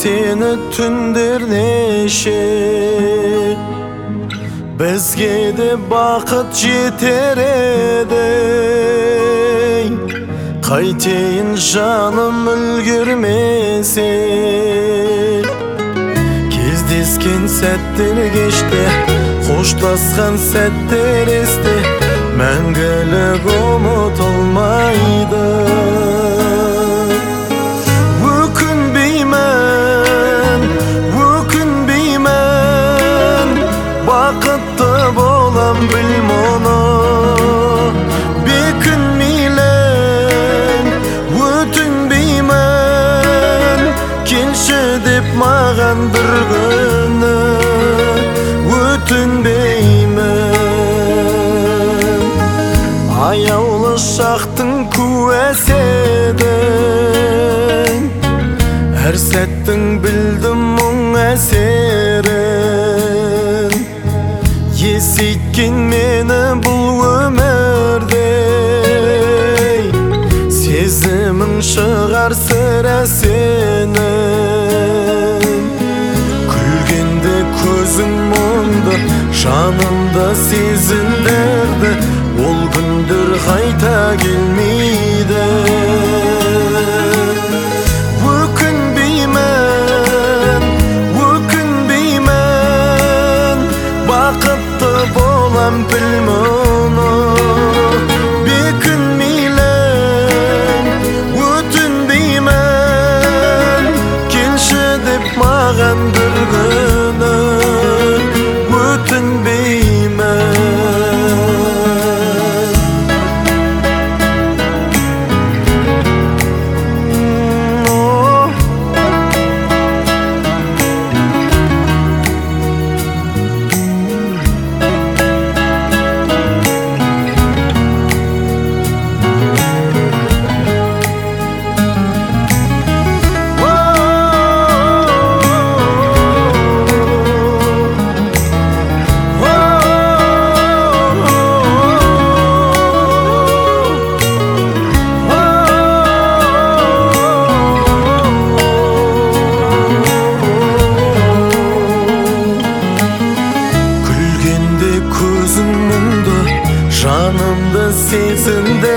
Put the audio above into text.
seni tündür neşe, bizge de bakıt jeter edey. Qayteyin canım ülgürmese, kezdesken setler geçti, hoşlaskan setler esте, мәңгілік ұмытылмайды. Өкінбеймін, бақытты болам біл мұны. Бекінмейлін, өтінбеймін, келші деп маған бір күні. Өтінбеймін, аяулы шақтың куәсі едің, әр сәттің білдім мұң әсерін. Есейткен мені бұл өмірде, сезімің шығар сірә сенің. Күлгенде көзің мұңды, жанымда сезімдерді, ол күндер қайта келмейді. Өкінбеймін, бақытты болам біл мұны. Бекінмейлін, өтінбеймін, келші деп маған бір күні. Жанымды сезінді